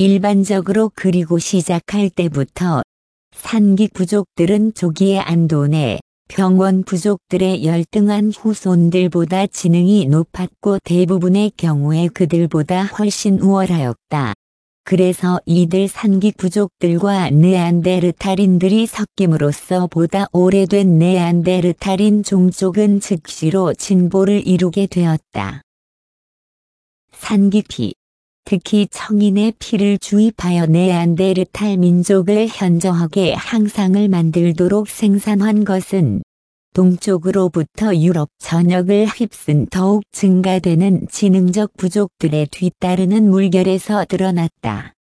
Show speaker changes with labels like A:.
A: 일반적으로 그리고 시작할 때부터 산기 부족들은 조기에 안도내 병원 부족들의 열등한 후손들보다 지능이 높았고 대부분의 경우에 그들보다 훨씬 우월하였다. 그래서 이들 산기 부족들과 네안데르탈인들이 섞임으로써 보다 오래된 네안데르탈인 종족은 즉시로 진보를 이루게 되었다. 산기피, 특히 청인의 피를 주입하여 네안데르탈 민족을 현저하게 향상을 만들도록 생산한 것은 동쪽으로부터 유럽 전역을 휩쓴 더욱 증가되는 지능적 부족들에 뒤따르는 물결에서 드러났다.